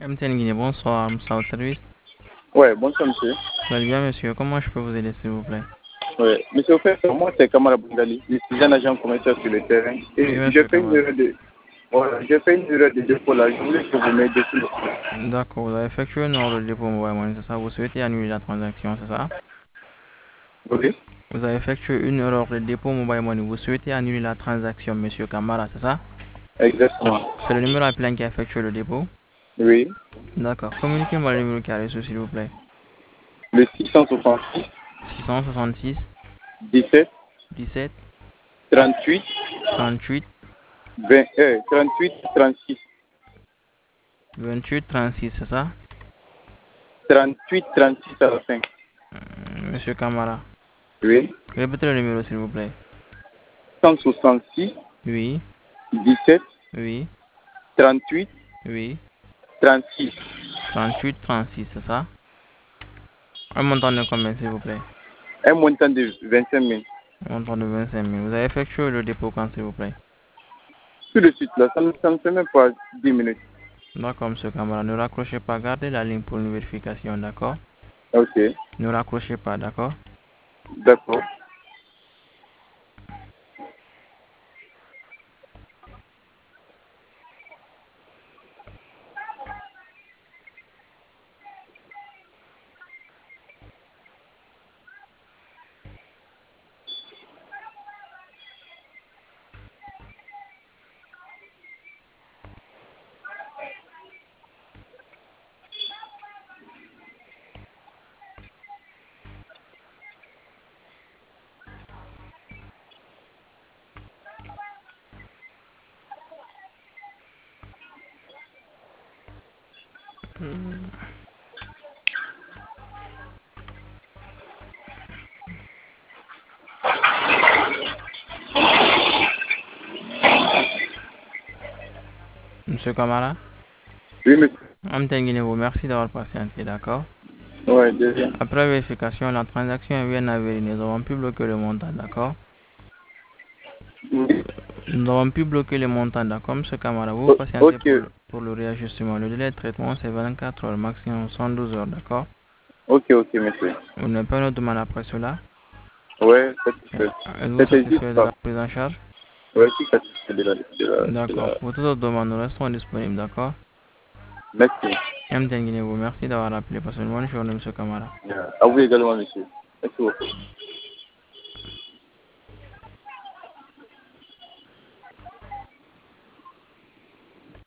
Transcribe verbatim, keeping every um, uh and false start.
M T N Guinée, bonsoir, Moussa au service. Ouais, bonsoir monsieur. Très bien, monsieur. Comment je peux vous aider, s'il vous plaît? Ouais. Monsieur, au fait, moi c'est Kamara Bungali. Je suis un agent commercial sur le terrain. Oui, Et j'ai monsieur fait une Kamara. erreur de. Voilà, j'ai fait une erreur de dépôt là. Je voulais que vous m'aidiez sur le coup. D'accord, vous avez effectué une ordre de dépôt mobile money, c'est ça? Vous souhaitez annuler la transaction, c'est ça? Oui, Vous avez effectué une erreur de dépôt mobile money. Vous souhaitez annuler la transaction, monsieur Kamara, c'est ça? exactement. C'est le numéro appelé qui a effectué le dépôt? Oui. D'accord. Communiquez-moi le numéro qui a reçu, s'il vous plaît. Le six cent soixante-six, six cent soixante-six, dix-sept, dix-sept, trente-huit, trente-huit, vingt, euh, trente-huit, trente-six. vingt-huit, trente-six, c'est ça? trente-huit, trente-six à la fin. Hum, Monsieur Kamara. Oui. Répétez le numéro, s'il vous plaît. cent soixante-six, Oui, dix-sept, oui, trente-huit, oui. trente-six. trente-huit, trente-six, c'est ça? Un montant de combien, s'il vous plaît? Un montant de vingt-cinq mille. Un montant de vingt-cinq mille. Vous avez effectué le dépôt quand, s'il vous plaît? Tout de suite là, ça ne ça ne fait même pas dix minutes. D'accord, monsieur Kamara. Ne raccrochez pas. Gardez la ligne pour une vérification, d'accord? Ok, Ne raccrochez pas, d'accord? d'accord. Monsieur Kamara? Oui, monsieur. Amtenguine vous merci d'avoir patienté, d'accord? Ouais, déjà. Après vérification, la transaction est bien avérée. Nous avons pu bloquer le montant, d'accord? Oui. Nous avons pu bloquer le montant, d'accord, monsieur Kamara? Vous O- patientez Ok, pour le, pour le réajustement. Le délai de traitement, c'est vingt-quatre heures, maximum soixante-douze heures, d'accord? ok, ok, monsieur. Vous n'avez pas une autre demande après cela? Ouais, satisfait. Êtes-vous C'était juste satisfait de ça. la prise en charge? Ouais, je suis satisfait de la, de la, de D'accord. la... Pour toute autre demande, nous restons disponibles, d'accord? Merci. M T N vous merci d'avoir appelé. Passez une bonne journée, monsieur Kamara. Yeah. À vous également, monsieur. Merci beaucoup.